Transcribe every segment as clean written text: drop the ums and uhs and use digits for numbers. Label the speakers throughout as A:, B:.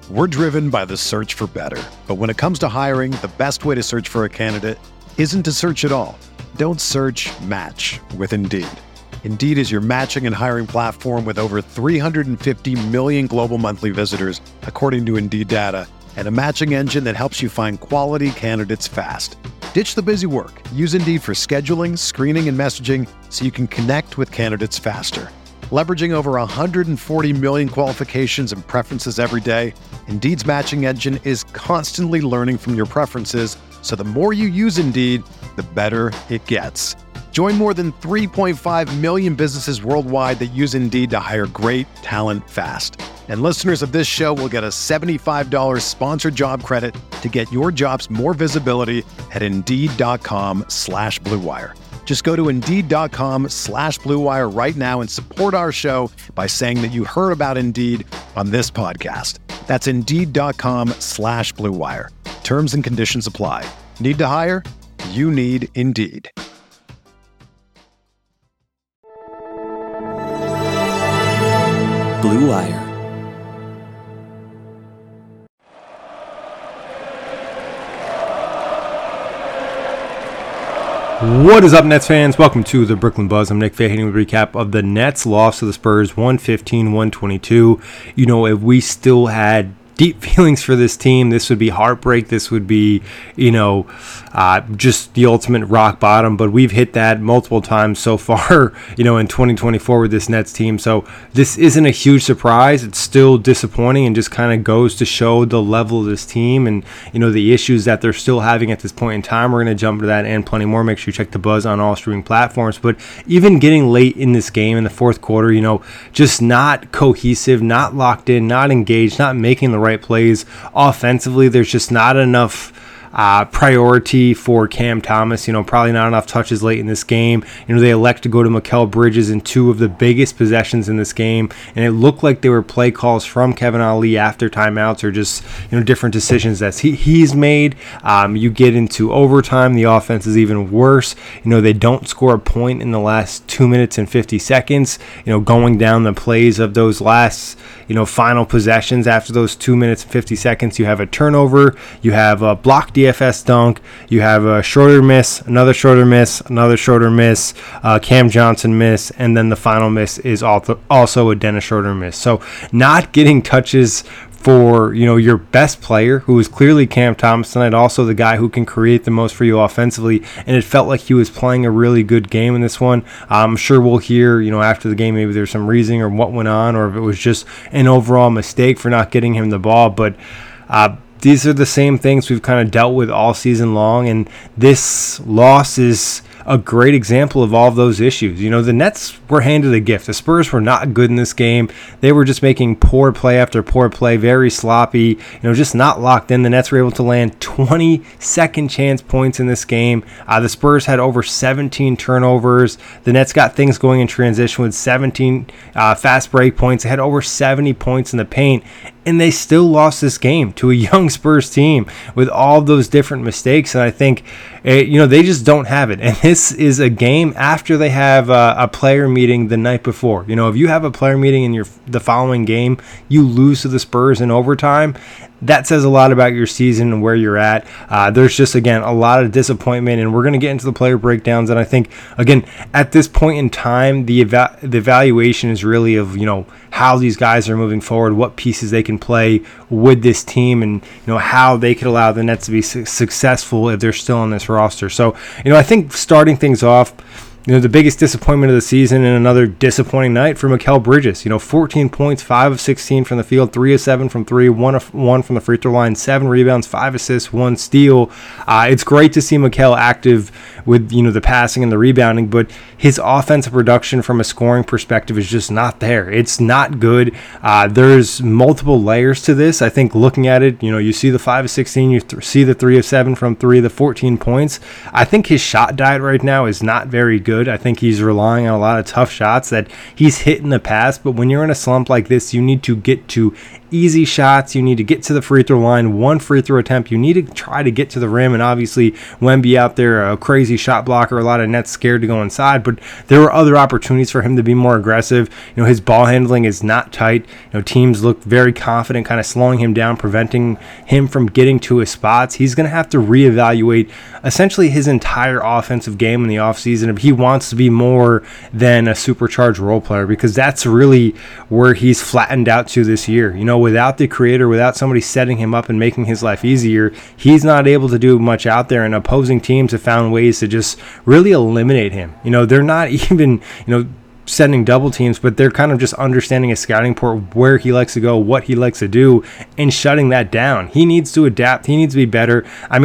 A: We're driven by the search for better. But when it comes to hiring, the best way to search for a candidate isn't to search at all. Don't search, match with Indeed. Indeed is your matching and hiring platform with over 350 million global monthly visitors, according to Indeed data, and a matching engine that helps you find quality candidates fast. Ditch the busy work. Use Indeed for scheduling, screening, and messaging so you can connect with candidates faster. Leveraging over 140 million qualifications and preferences every day, Indeed's matching engine is constantly learning from your preferences, so the more you use Indeed, the better it gets. Join more than 3.5 million businesses worldwide that use Indeed to hire great talent fast. And listeners of this show will get a $75 sponsored job credit to get your jobs more visibility at Indeed.com/Blue Wire. Just go to Indeed.com/Blue Wire right now and support our show by saying that you heard about Indeed on this podcast. That's Indeed.com/Blue Wire. Terms and conditions apply. Need to hire? You need Indeed.
B: Blue Wire.
C: What is up, Nets fans? Welcome to the Brooklyn Buzz. I'm Nick Fay, hitting a recap of the Nets' loss to the Spurs, 115-122. You know, if we still had deep feelings for this team, this would be heartbreak. This would be, just the ultimate rock bottom. But we've hit that multiple times so far, in 2024 with this Nets team. So this isn't a huge surprise. It's still disappointing and just kind of goes to show the level of this team and, the issues that they're still having at this point in time. We're going to jump to that and plenty more. Make sure you check the Buzz on all streaming platforms. But even getting late in this game in the fourth quarter, just not cohesive, not locked in, not engaged, not making the right plays offensively. There's just not enough priority for Cam Thomas, probably not enough touches late in this game. They elect to go to Mikal Bridges in two of the biggest possessions in this game, and it looked like they were play calls from Kevin Ali after timeouts or just, different decisions that he's made. You get into overtime, the offense is even worse. They don't score a point in the last 2 minutes and 50 seconds, going down the plays of those last, final possessions after those 2 minutes and 50 seconds. You have a turnover, you have a blocked DFS dunk, you have a shorter miss, another shorter miss, another shorter miss, Cam Johnson miss, and then the final miss is also a Dennis Schroeder miss. So not getting touches for your best player, who is clearly Cam Thomas tonight, also the guy who can create the most for you offensively, and it felt like he was playing a really good game in this one. I'm sure we'll hear after the game maybe there's some reasoning or what went on, or if it was just an overall mistake for not getting him the ball, but these are the same things we've kind of dealt with all season long, and this loss is a great example of all of those issues. The Nets were handed a gift. The Spurs were not good in this game. They were just making poor play after poor play, very sloppy, just not locked in. The Nets were able to land 20 second chance points in this game. The Spurs had over 17 turnovers. The Nets got things going in transition with 17 fast break points. They had over 70 points in the paint, and they still lost this game to a young Spurs team with all those different mistakes. And I think, they just don't have it. And this is a game after they have a player meeting the night before. If you have a player meeting in the following game, you lose to the Spurs in overtime, that says a lot about your season and where you're at. There's just, again, a lot of disappointment, and we're going to get into the player breakdowns. And I think, again, at this point in time, the evaluation is really of, how these guys are moving forward, what pieces they can play with this team, and, how they could allow the Nets to be successful if they're still on this roster. So, I think starting things off, the biggest disappointment of the season and another disappointing night for Mikal Bridges. 14 points, 5 of 16 from the field, 3 of 7 from 3, 1 of 1 from the free throw line, 7 rebounds, 5 assists, 1 steal. It's great to see Mikal active with, the passing and the rebounding, but his offensive production from a scoring perspective is just not there. It's not good. There's multiple layers to this. I think looking at it, you see the 5 of 16, you see the 3 of 7 from 3, the 14 points. I think his shot diet right now is not very good. I think he's relying on a lot of tough shots that he's hit in the past, but when you're in a slump like this, you need to get to easy shots. You need to get to the free throw line, one free throw attempt. You need to try to get to the rim. And obviously, Wemby out there, a crazy shot blocker, a lot of nets scared to go inside. But there were other opportunities for him to be more aggressive. His ball handling is not tight. Teams look very confident, kind of slowing him down, preventing him from getting to his spots. He's going to have to reevaluate essentially his entire offensive game in the offseason if he wants to be more than a supercharged role player, because that's really where he's flattened out to this year. Without the creator, without somebody setting him up and making his life easier, he's not able to do much out there, and opposing teams have found ways to just really eliminate him. They're not even, sending double teams, but they're kind of just understanding his scouting report, where he likes to go, what he likes to do, and shutting that down. He needs to adapt. He needs to be better.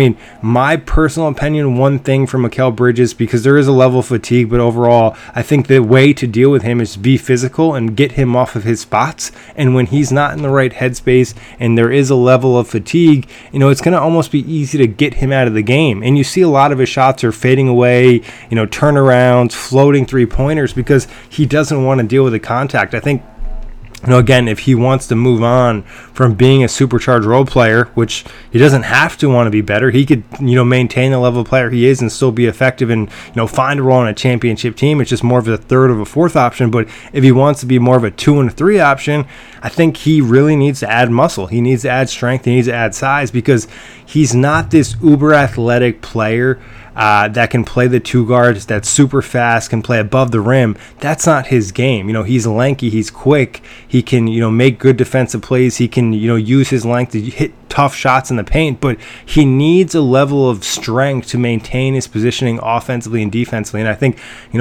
C: My personal opinion, one thing for Mikal Bridges, because there is a level of fatigue, but overall, I think the way to deal with him is to be physical and get him off of his spots. And when he's not in the right headspace and there is a level of fatigue, it's going to almost be easy to get him out of the game. And you see a lot of his shots are fading away, turnarounds, floating three-pointers, because he doesn't want to deal with the contact. I think, again, if he wants to move on from being a supercharged role player, which he doesn't have to want to be better, he could, maintain the level of player he is and still be effective and, find a role on a championship team. It's just more of a third or a fourth option. But if he wants to be more of a 2 and 3 option, I think he really needs to add muscle. He needs to add strength. He needs to add size, because he's not this uber athletic player that can play the two guards, that's super fast, can play above the rim. That's not his game. He's lanky, he's quick, he can, make good defensive plays, he can, use his length to hit tough shots in the paint, but he needs a level of strength to maintain his positioning offensively and defensively. And I think,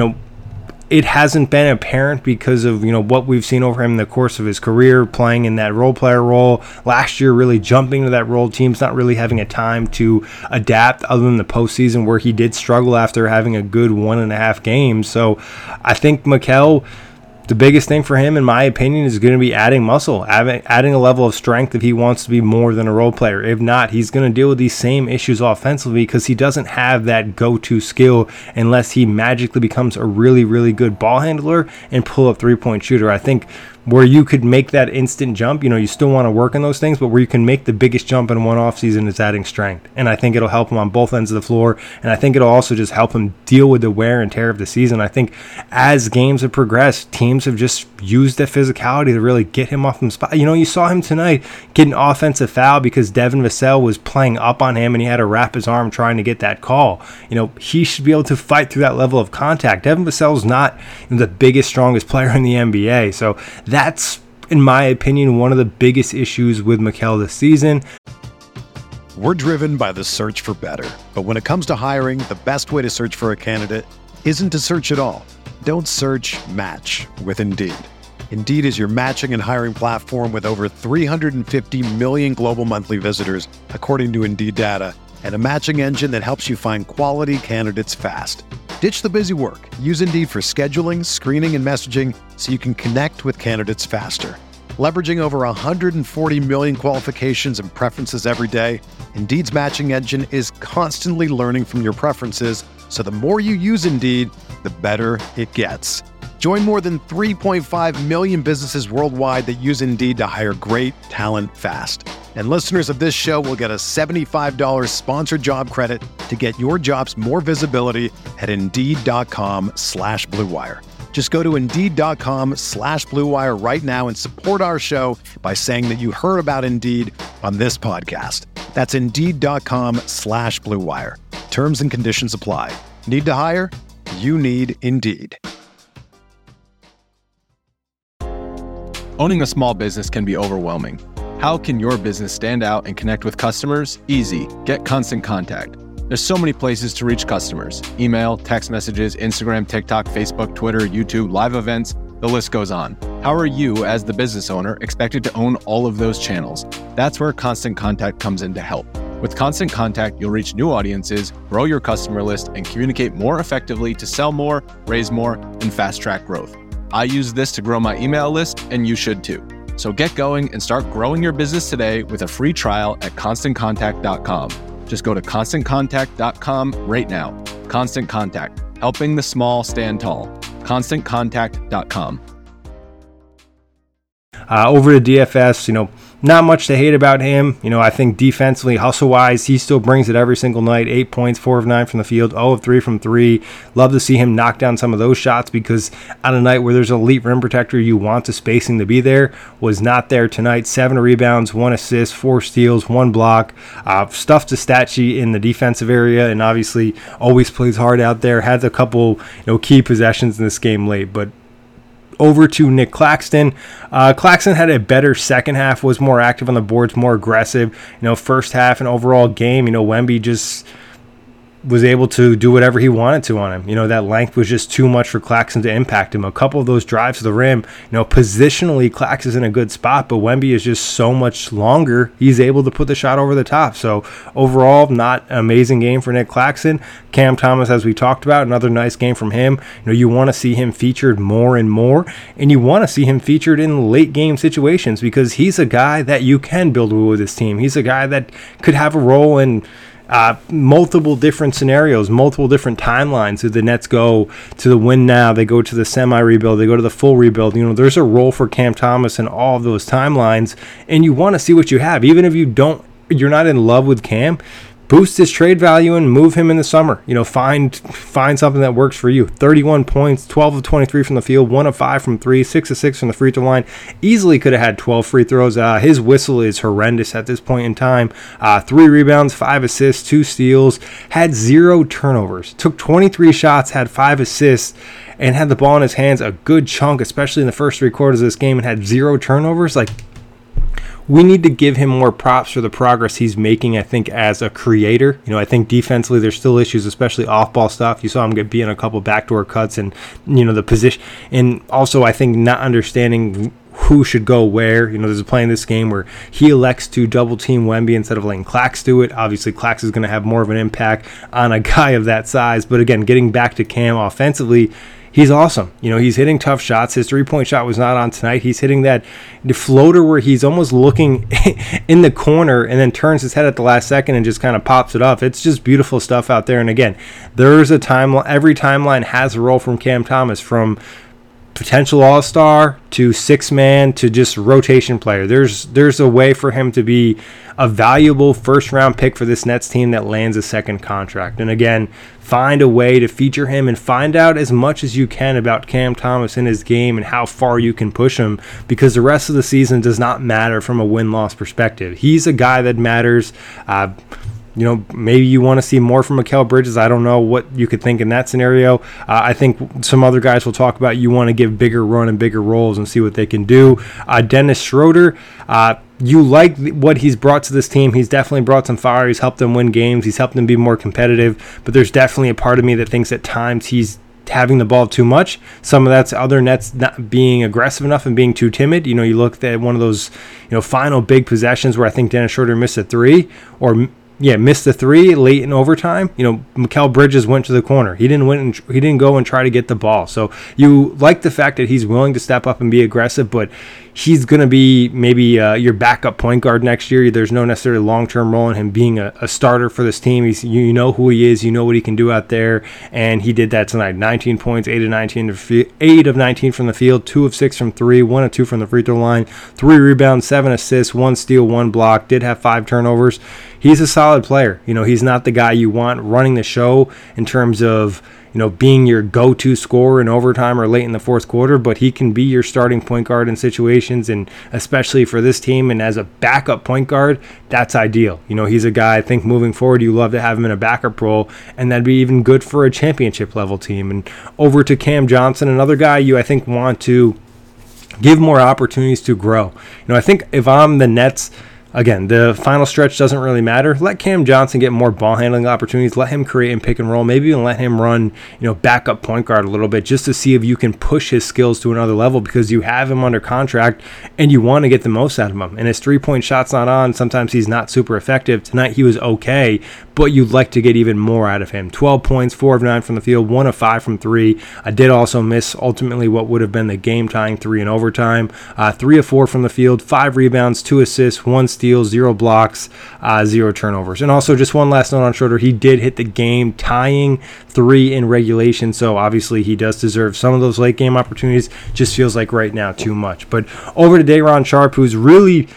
C: it hasn't been apparent because of what we've seen over him in the course of his career, playing in that role player role. Last year, really jumping to that role. Teams not really having a time to adapt, other than the postseason where he did struggle after having a good 1.5 games. So I think Mikal, the biggest thing for him, in my opinion, is going to be adding muscle, adding a level of strength if he wants to be more than a role player. If not, he's going to deal with these same issues offensively, because he doesn't have that go-to skill unless he magically becomes a really, really good ball handler and pull-up three-point shooter. I think where you could make that instant jump, you still want to work on those things, but where you can make the biggest jump in one offseason is adding strength. And I think it'll help him on both ends of the floor, and I think it'll also just help him deal with the wear and tear of the season. I think as games have progressed, teams have just used that physicality to really get him off the spot. You saw him tonight get an offensive foul because Devin Vassell was playing up on him, and he had to wrap his arm trying to get that call. He should be able to fight through that level of contact. Devin Vassell's not the biggest, strongest player in the NBA, so that's, in my opinion, one of the biggest issues with Mikal this season.
A: We're driven by the search for better. But when it comes to hiring, the best way to search for a candidate isn't to search at all. Don't search, match with Indeed. Indeed is your matching and hiring platform with over 350 million global monthly visitors, according to Indeed data, and a matching engine that helps you find quality candidates fast. Ditch the busy work. Use Indeed for scheduling, screening, and messaging so you can connect with candidates faster. Leveraging over 140 million qualifications and preferences every day, Indeed's matching engine is constantly learning from your preferences, so the more you use Indeed, the better it gets. Join more than 3.5 million businesses worldwide that use Indeed to hire great talent fast. And listeners of this show will get a $75 sponsored job credit to get your jobs more visibility at Indeed.com/Blue Wire. Just go to Indeed.com/Blue Wire right now and support our show by saying that you heard about Indeed on this podcast. That's Indeed.com/Blue Wire. Terms and conditions apply. Need to hire? You need Indeed.
B: Owning a small business can be overwhelming. How can your business stand out and connect with customers? Easy. Get Constant Contact. There's so many places to reach customers. Email, text messages, Instagram, TikTok, Facebook, Twitter, YouTube, live events, the list goes on. How are you, as the business owner, expected to own all of those channels? That's where Constant Contact comes in to help. With Constant Contact, you'll reach new audiences, grow your customer list, and communicate more effectively to sell more, raise more, and fast-track growth. I use this to grow my email list, and you should too. So get going and start growing your business today with a free trial at ConstantContact.com. Just go to ConstantContact.com right now. Constant Contact, helping the small stand tall. ConstantContact.com.
C: Over to DFS, not much to hate about him. I think defensively, hustle-wise, he still brings it every single night. 8 points, 4 of 9 from the field, 0 of 3 from 3. Love to see him knock down some of those shots, because on a night where there's an elite rim protector, you want the spacing to be there. Was not there tonight. 7 rebounds, 1 assist, 4 steals, 1 block. Stuffed the stat sheet in the defensive area, and obviously always plays hard out there. Had a couple key possessions in this game late, but over to Nick Claxton. Claxton had a better second half, was more active on the boards, more aggressive. First half and overall game, Wemby just was able to do whatever he wanted to on him. That length was just too much for Claxton to impact him. A couple of those drives to the rim, positionally Claxton's in a good spot, but Wemby is just so much longer. He's able to put the shot over the top. So overall, not an amazing game for Nick Claxton. Cam Thomas, as we talked about, another nice game from him. You want to see him featured more and more, and you want to see him featured in late game situations, because he's a guy that you can build with this team. He's a guy that could have a role in multiple different scenarios, multiple different timelines. So the Nets go to the win now, they go to the semi-rebuild, they go to the full rebuild. There's a role for Cam Thomas in all of those timelines, and you want to see what you have. Even if you're not in love with Cam, boost his trade value and move him in the summer. Find something that works for you. 31 points, 12 of 23 from the field, 1 of 5 from 3, 6 of 6 from the free throw line. Easily could have had 12 free throws. His whistle is horrendous at this point in time. 3 rebounds, 5 assists, 2 steals, had 0 turnovers. Took 23 shots, had 5 assists, and had the ball in his hands a good chunk, especially in the first 3 quarters of this game, and had 0 turnovers. We need to give him more props for the progress he's making, I think, as a creator. I think defensively there's still issues, especially off-ball stuff. You saw him get beat in a couple backdoor cuts and, the position. And also, I think not understanding who should go where. There's a play in this game where he elects to double-team Wemby instead of letting Clax do it. Obviously, Clax is going to have more of an impact on a guy of that size. But again, getting back to Cam offensively, he's awesome. He's hitting tough shots. His three-point shot was not on tonight. He's hitting the floater where he's almost looking in the corner and then turns his head at the last second and just kind of pops it up. It's just beautiful stuff out there. And again, there's a timeline. Every timeline has a role from Cam Thomas, from potential all-star to six-man to just rotation player. There's a way for him to be a valuable first-round pick for this Nets team that lands a second contract. And again, find a way to feature him and find out as much as you can about Cam Thomas in his game and how far you can push him, because the rest of the season does not matter from a win-loss perspective. He's a guy that matters. Maybe you want to see more from Mikal Bridges. I don't know what you could think in that scenario. I think some other guys will talk about you want to give bigger run and bigger roles and see what they can do. Dennis Schroeder, you like what he's brought to this team. He's definitely brought some fire. He's helped them win games. He's helped them be more competitive. But there's definitely a part of me that thinks at times he's having the ball too much. Some of that's other Nets not being aggressive enough and being too timid. You look at one of those final big possessions where I think Dennis Schroeder missed a 3 or missed the 3 late in overtime. Mikal Bridges went to the corner. He didn't go and try to get the ball. So you like the fact that he's willing to step up and be aggressive, but he's going to be maybe your backup point guard next year. There's no necessarily long-term role in him being a starter for this team. You know who he is. You know what he can do out there, and he did that tonight. 19 points, 8 of 19 from the field, 2 of 6 from 3, 1 of 2 from the free throw line, 3 rebounds, 7 assists, 1 steal, 1 block, did have 5 turnovers. He's a solid player. He's not the guy you want running the show in terms of being your go-to scorer in overtime or late in the fourth quarter, but he can be your starting point guard in situations, and especially for this team and as a backup point guard, that's ideal. He's a guy I think moving forward you love to have him in a backup role, and that'd be even good for a championship level team. And over to Cam Johnson, another guy I think want to give more opportunities to grow. I think if I'm the Nets, again, the final stretch doesn't really matter. Let Cam Johnson get more ball handling opportunities. Let him create and pick and roll. Maybe even let him run, backup point guard a little bit, just to see if you can push his skills to another level, because you have him under contract and you want to get the most out of him. And his 3-point shot's not on. Sometimes he's not super effective. Tonight he was okay, but you'd like to get even more out of him. 12 points, 4 of 9 from the field, 1 of 5 from 3. I did also miss ultimately what would have been the game-tying 3 in overtime. 3 of 4 from the field, 5 rebounds, 2 assists, 1 steal, 0 blocks, 0 turnovers. And also just one last note on Schroeder, he did hit the game-tying 3 in regulation, so obviously he does deserve some of those late-game opportunities. Just feels like right now too much. But over to Day'Ron Sharpe, who's really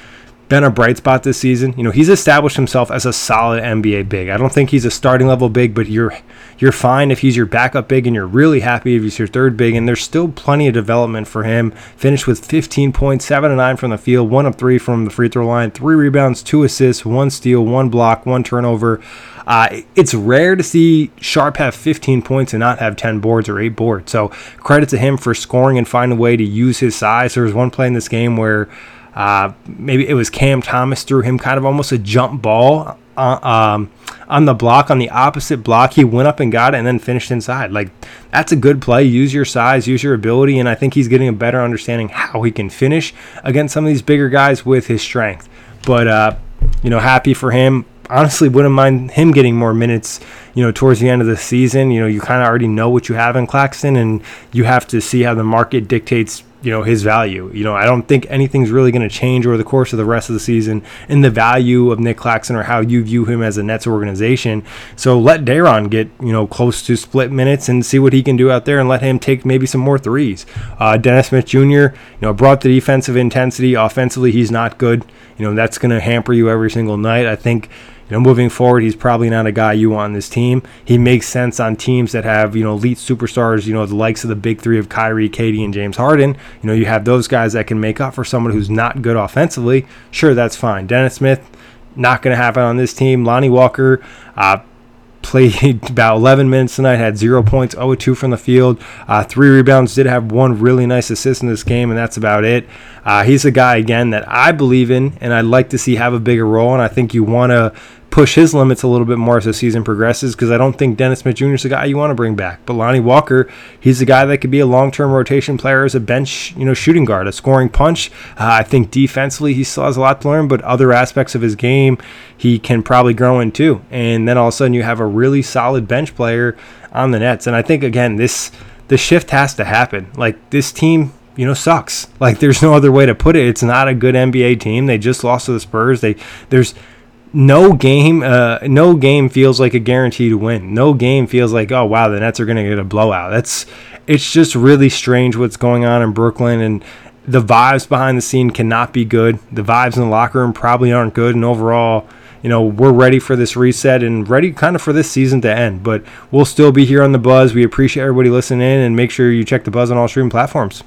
C: been a bright spot this season. He's established himself as a solid NBA big. I don't think he's a starting level big, but you're fine if he's your backup big, and you're really happy if he's your third big. And there's still plenty of development for him. Finished with 15 points, 7 of 9 from the field, 1 of 3 from the free throw line, 3 rebounds, 2 assists, 1 steal, 1 block, 1 turnover. It's rare to see Sharp have 15 points and not have 10 boards or 8 boards. So credit to him for scoring and finding a way to use his size. There was one play in this game where maybe it was Cam Thomas threw him kind of almost a jump ball on the block, on the opposite block. He went up and got it and then finished inside. Like, that's a good play. Use your size, use your ability, and I think he's getting a better understanding how he can finish against some of these bigger guys with his strength. But, happy for him. Honestly, wouldn't mind him getting more minutes, towards the end of the season. You kind of already know what you have in Claxton, and you have to see how the market dictates his value. I don't think anything's really going to change over the course of the rest of the season in the value of Nick Claxton or how you view him as a Nets organization. So let Daron get, close to split minutes and see what he can do out there, and let him take maybe some more threes. Dennis Smith Jr., brought the defensive intensity. Offensively, he's not good. That's going to hamper you every single night. I think, moving forward, he's probably not a guy you want on this team. He makes sense on teams that have, elite superstars, the likes of the big three of Kyrie, KD, and James Harden. You have those guys that can make up for someone who's not good offensively. Sure, that's fine. Dennis Smith, not going to happen on this team. Lonnie Walker, played about 11 minutes tonight, had 0 points, 0 2 from the field, 3 rebounds, did have 1 really nice assist in this game, and that's about it. He's a guy, again, that I believe in, and I'd like to see have a bigger role, and I think you want to push his limits a little bit more as the season progresses, because I don't think Dennis Smith Jr. is a guy you want to bring back. But Lonnie Walker, he's a guy that could be a long-term rotation player as a bench, shooting guard, a scoring punch. I think defensively he still has a lot to learn, but other aspects of his game he can probably grow into. And then all of a sudden you have a really solid bench player on the Nets. And I think, again, the shift has to happen. Like, this team, sucks. Like, there's no other way to put it. It's not a good NBA team. They just lost to the Spurs. There's no game feels like a guarantee to win. No game feels like, oh wow, the Nets are going to get a blowout. It's just really strange what's going on in Brooklyn, and the vibes behind the scene cannot be good. The vibes in the locker room probably aren't good, and overall, we're ready for this reset and ready kind of for this season to end. But we'll still be here on The Buzz. We appreciate everybody listening in, and make sure you check The Buzz on all streaming platforms.